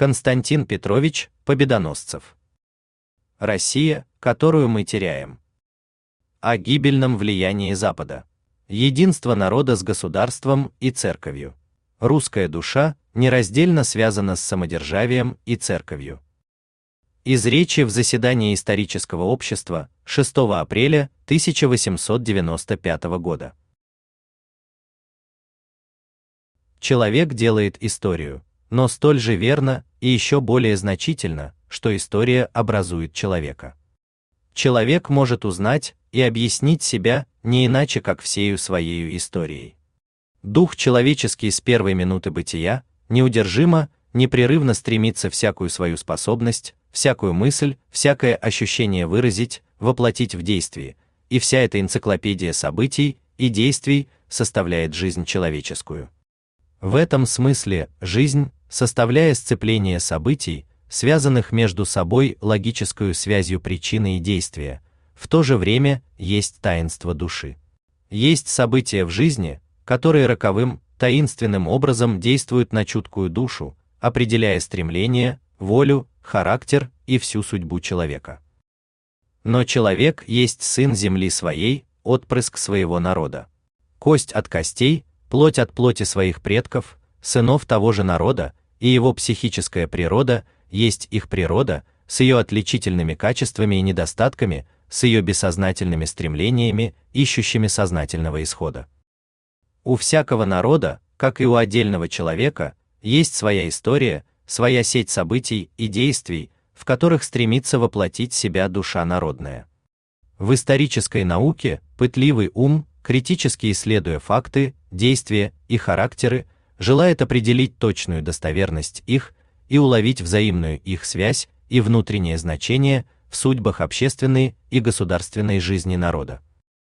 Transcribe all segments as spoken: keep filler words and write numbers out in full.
Константин Петрович Победоносцев. Россия, которую мы теряем. О гибельном влиянии Запада. Единство народа с государством и церковью. Русская душа нераздельно связана с самодержавием и церковью. Из речи в заседании исторического общества шестого апреля тысяча восемьсот девяносто пятого года. Человек делает историю, но столь же верно и еще более значительно, что история образует человека. Человек может узнать и объяснить себя не иначе, как всею своею историей. Дух человеческий с первой минуты бытия неудержимо, непрерывно стремится всякую свою способность, всякую мысль, всякое ощущение выразить, воплотить в действии, и вся эта энциклопедия событий и действий составляет жизнь человеческую. В этом смысле жизнь, составляя сцепление событий, связанных между собой логической связью причины и действия, в то же время есть таинство души. Есть события в жизни, которые роковым, таинственным образом действуют на чуткую душу, определяя стремление, волю, характер и всю судьбу человека. Но человек есть сын земли своей, отпрыск своего народа. Кость от костей, плоть от плоти своих предков, сынов того же народа, и его психическая природа есть их природа, с ее отличительными качествами и недостатками, с ее бессознательными стремлениями, ищущими сознательного исхода. У всякого народа, как и у отдельного человека, есть своя история, своя сеть событий и действий, в которых стремится воплотить себя душа народная. В исторической науке пытливый ум, критически исследуя факты, действия и характеры, желает определить точную достоверность их и уловить взаимную их связь и внутреннее значение в судьбах общественной и государственной жизни народа.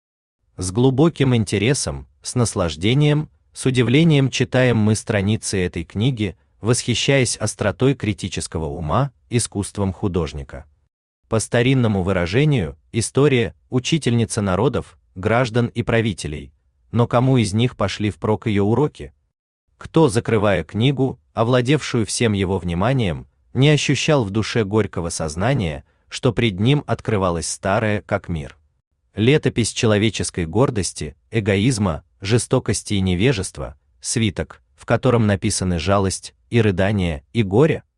С глубоким интересом, с наслаждением, с удивлением читаем мы страницы этой книги, восхищаясь остротой критического ума, искусством художника. По старинному выражению, история – учительница народов, граждан и правителей, но кому из них пошли впрок ее уроки? Кто, закрывая книгу, овладевшую всем его вниманием, не ощущал в душе горького сознания, что пред ним открывалось старое, как мир? Летопись человеческой гордости, эгоизма, жестокости и невежества, свиток, в котором написаны жалость и рыдание и горе?